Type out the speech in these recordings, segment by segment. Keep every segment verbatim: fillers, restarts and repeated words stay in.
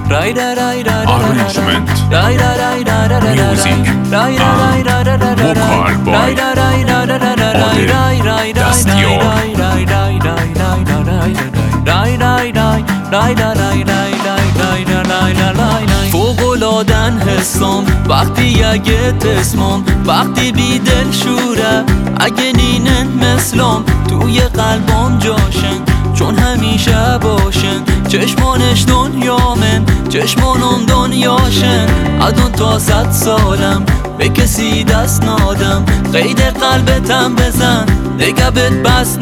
Arrangement, music, and vocal by Oded Dastior. فوق‌العادن حسام وقتی اگه تسمام وقتی بی دل شوره اگه نینن مثلام توی قلبام جاشن چون همیشه باشن چشمانش دنیامن چشمانم دنیاشن ادون تا صد سالم به کسی دست نادم قید قلبتم بزن دیگه بهت بس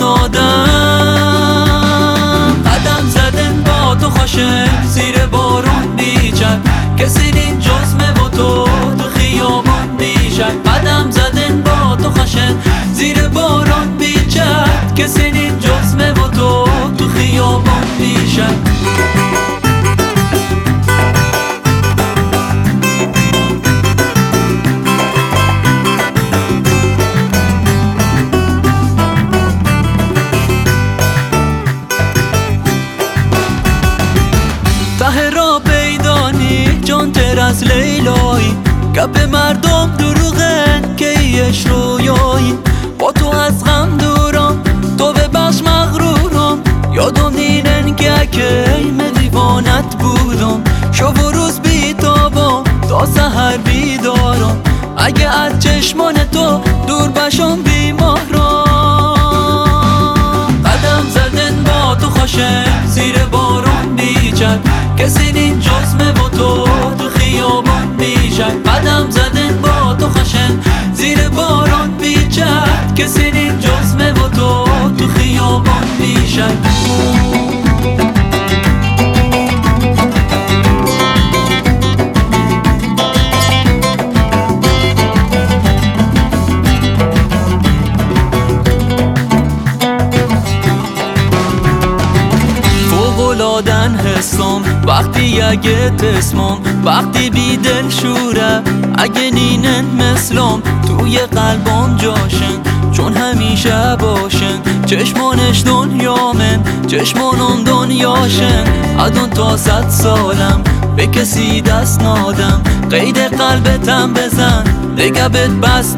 نادم قدم زدن با تو خوشن زیر بارون بیچک کسی نین جزمه و تو تو خیابان بیشک قدم زدن با تو خوشن زیر بارون بیچک کسی نین جزمه و تو تو خیابان بیشک ته را پیدانی جان تر از لیلایی گپ مردم دروغن که ایش رویایی با تو از غم دورم تو به بخش مغرورم یادم نینن که اکیم دیوانت بودم شب و روز بیتابم تا سحر بیدارم اگه از چشمان تو دور بشم بیمارم قدم زدن با تو خوشم زیر بارون بیچک کسی نین جزمه و تو تو خیابان بیشک قدم زدن با تو خوشن زیر باران بیچک کسی نین جزمه و تو تو خیابان بیشک فوق‌العادن حسام وقتی اگه تسمام وقتی بی دل شوره اگه نینن مثلام توی قلبام جاشن چون همیشه باشن چشمانش دنیامن چشمانم دنیاشن ادون تا صد سالم به کسی دست نادم قید قلبتم بزن دیگه بهت بس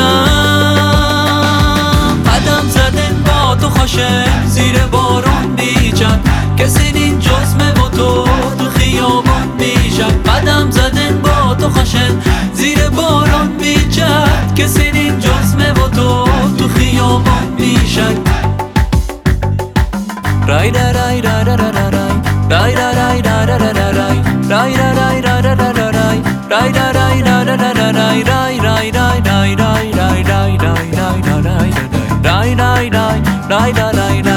نادم قدم زدن با تو خوشم زیر بارون بیچک کسی نین جزمه و تو تو خیابان بیشک قدم زدن با تو خوشن زیر باران بیچک کسی نین جزمه و تو تو خیابان بیشک رای رای رای رای رای رای رای رای رای رای رای رای رای رای رای رای رای